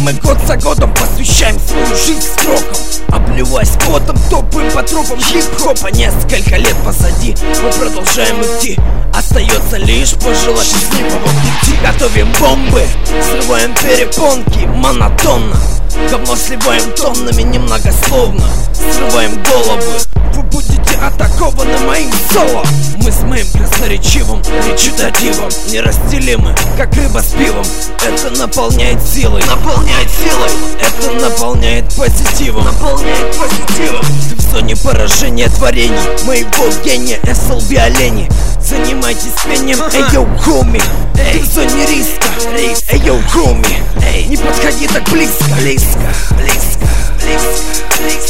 мы год за годом посвящаем свою жизнь строкам, обливаясь потом, топаем по тропам хип-хопа. Несколько лет позади, мы продолжаем идти. Остается лишь пожелать счастливого пути. Готовим бомбы, срываем перепонки монотонно. Говно сливаем тоннами немногословно. Срываем головы, вы будете атакованы моим соло. Мы с моим красноречивым речитативом неразделимы, как рыба с пивом. Это наполняет силой, это наполняет позитивом, Ты в зоне поражения творений моего гения SLB олени. Занимайтесь пением, эй, йоу, хоми. Ты в зоне риска, эй, йоу, хоми. Не подходи так близко.